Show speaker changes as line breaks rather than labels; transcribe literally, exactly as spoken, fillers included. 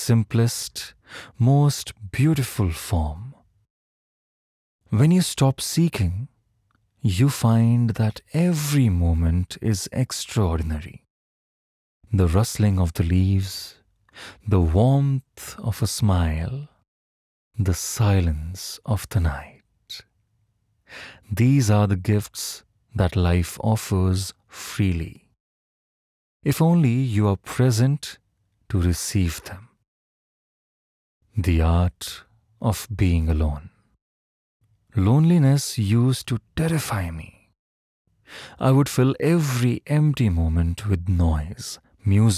simplest, most beautiful form. When you stop seeking, you find that every moment is extraordinary. The rustling of the leaves, the warmth of a smile, the silence of the night. These are the gifts that life offers freely, if only you are present to receive them. The art of being alone. Loneliness used to terrify me. I would fill every empty moment with noise, music,